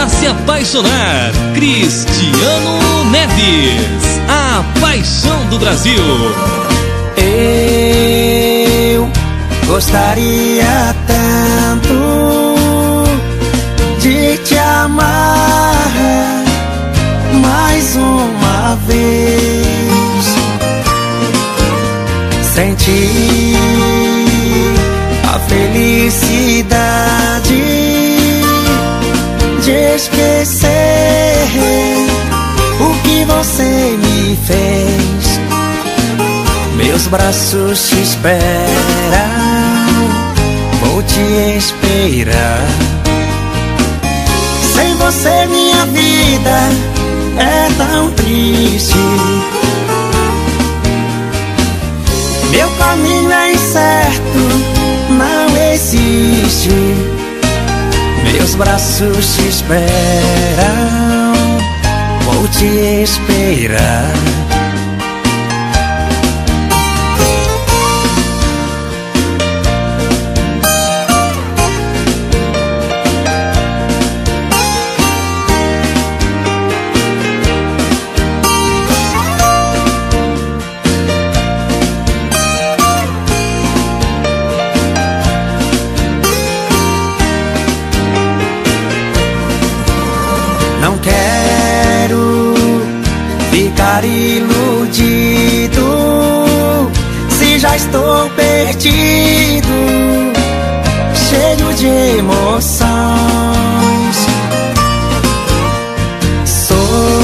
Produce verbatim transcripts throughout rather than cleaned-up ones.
pra se apaixonar. Cristiano Neves, a paixão do Brasil. Eu gostaria tanto de te amar mais uma vez, sentir a felicidade de esquecer o que você me fez. Meus braços te esperam, vou te esperar. Sem você minha vida é tão triste, meu caminho é incerto, não existe. Meus braços te esperam, vou te esperar. Não quero ficar iludido se já estou perdido, cheio de emoções. Sou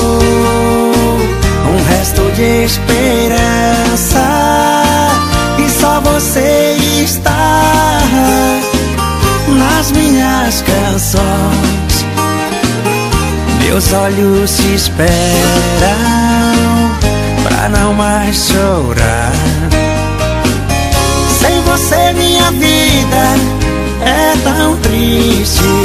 um resto de esperança e só você está nas minhas canções. Meus olhos te esperam pra não mais chorar. Sem você minha vida é tão triste,